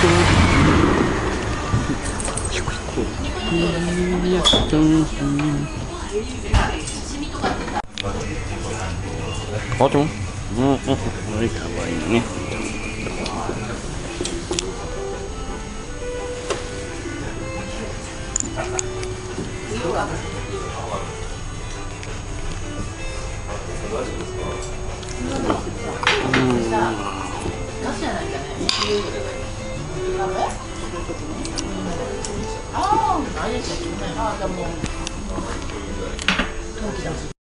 あ、でも、これかわいいね。 ああ、何でしたっけ？ああ、でも。